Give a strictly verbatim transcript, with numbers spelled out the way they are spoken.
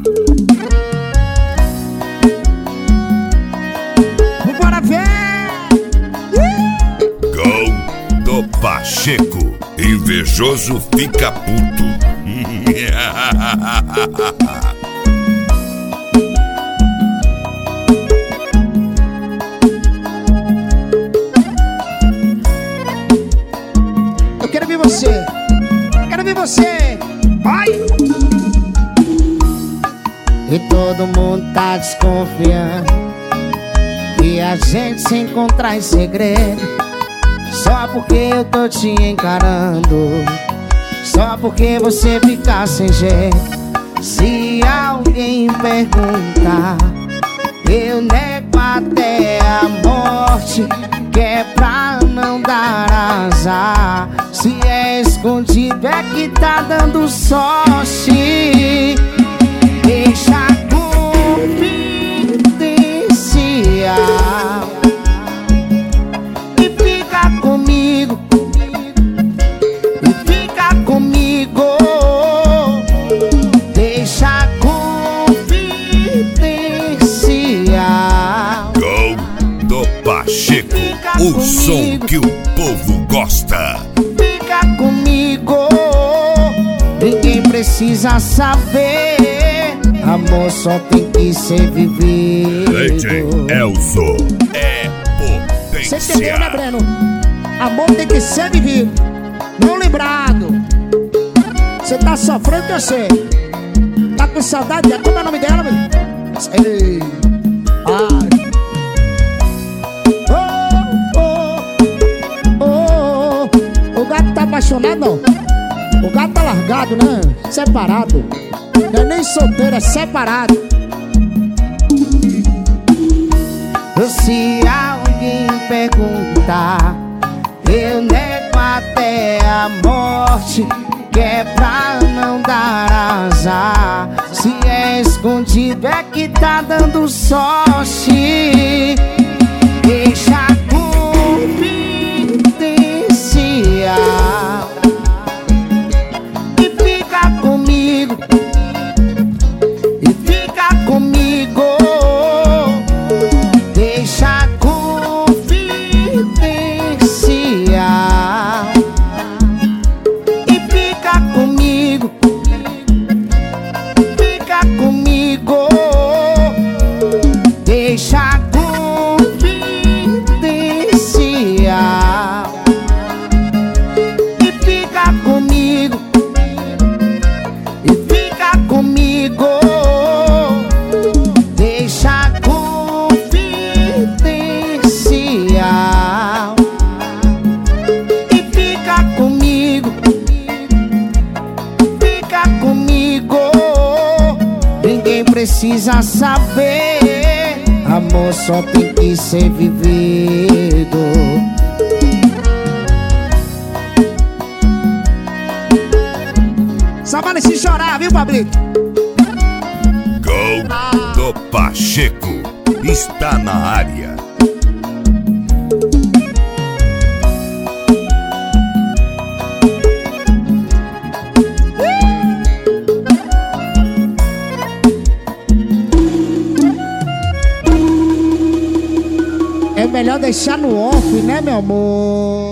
Bora ver! Gol do Pacheco. Invejoso fica puto. Eu quero ver você. Quero ver você. Vai! E todo mundo tá desconfiando que a gente se encontrar em segredo, só porque eu tô te encarando, só porque você fica sem jeito. Se alguém perguntar, eu nego até a morte, que é pra não dar azar. Se é escondido é que tá dando sorte. Deixa a confidencial e fica comigo, e fica comigo. Deixa a confidencial. Gol do Pacheco. O som que o povo gosta. Fica comigo, ninguém precisa saber. Amor só tem que ser vivido. Leite Elzo é Você entendeu, né, potência. Breno? Amor tem que ser vivido, não lembrado. Você tá sofrendo, eu sei. Tá com saudade dela? Como é o nome dela, meu? Ei. Ai. Oh, oh, oh. O gato tá apaixonado, não? O gato tá largado, né? Separado. Não é nem solteiro, é separado. Se alguém perguntar, eu nego até a morte, que é pra não dar azar. Se é escondido é que tá dando sorte. Deixa a confidencial e fica comigo, e fica comigo. Deixa a confidencial e fica comigo, fica comigo. Deixa a confidencial e fica comigo, e fica comigo. Deixa a confidencial e fica comigo, fica comigo. Ninguém precisa saber. Amor só tem que ser vivido. Só vale se chorar, viu, Pablito? Gol do Pacheco está na área. É melhor deixar no off, né, meu amor?